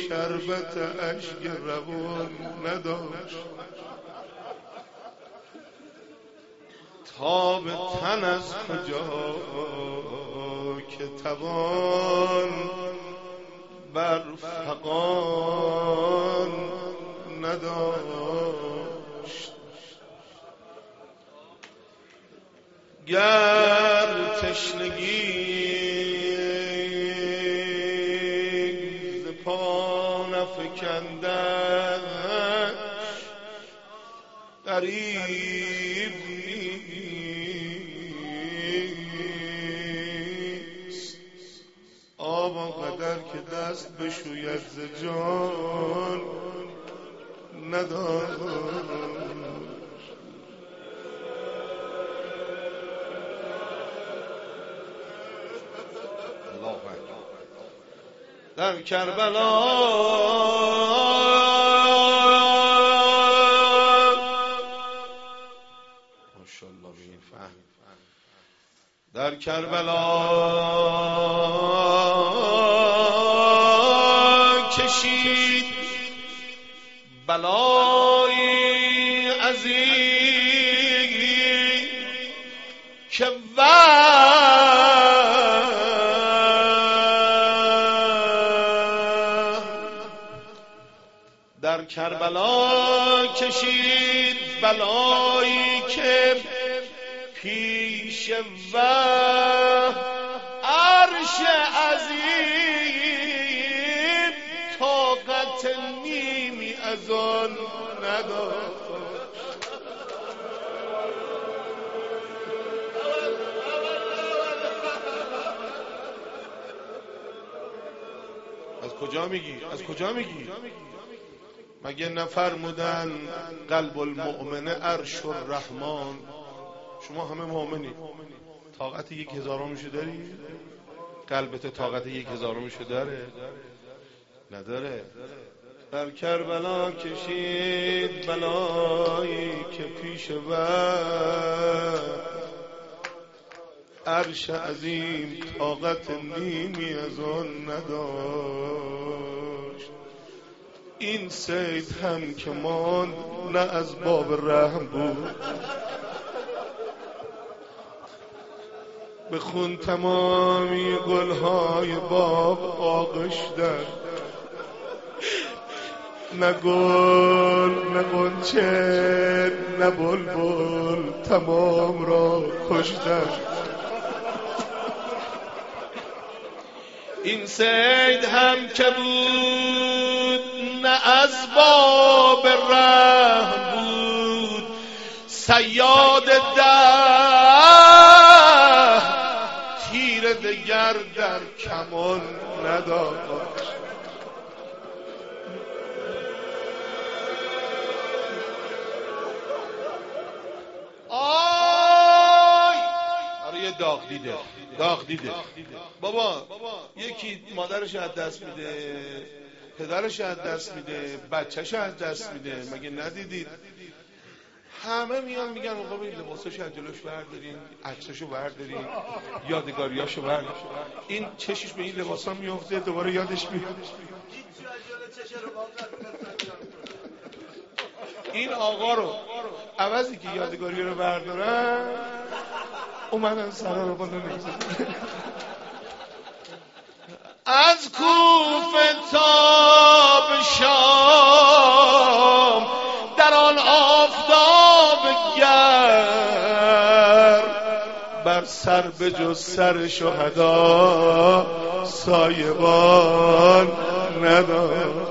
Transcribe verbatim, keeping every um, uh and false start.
شربت اشک روان نداشت. تاب تن از کجا که توان بر فغان نداشت. گر تشنگی ز پا نفکندش غریب نیست. آب آنقدر که دست بشوید ز جان نداشت. در کربلا ماشاءالله به این فهم در کربلا کشید بلایی عظیم که در کربلا کشید بلایی که پیش و عرش عظیم طاقت نیمی از آن نداشت. از کجا میگی؟ از کجا میگی؟ مگه نفرمودن قلب المؤمن عرش الرحمن؟ شما همه مؤمنی، طاقت یک هزارمشو داری؟ قلبت طاقت یک هزارمشو داره؟ نداره. در کربلا کشید بلایی که پیش و عرش عظیم طاقت نیمی از آن نداشت. این صید هم که ماند نه از باب رحم بود، به خون تمامی گلهای باب آغشتن. نه گل نه غنچه نه بلبل تمام را کشتن. این صید هم که بود نه از باب رحم بود، صیاد ده تیر دگر در کمان نداشت. آی آره داغ دیده، داغ دیده. بابا یکی مادرش از دست میده، پدرش از دست میده، بچهش از دست میده. مگه ندیدید؟ همه میان میگن آقا این لباساشو از جلوش بردارین، عکساشو بردارین، یادگاریاشو بردارین. این چشش به این لباسا میفته، دوباره یادش میاد. این آقا رو عوضی که یادگاری رو بردارن اومدن سرا رو بالا نگذارن. از کوفه تا به شام در آن آفتاب گرم، بر سر به جز سر شهدا سایبان نداشت.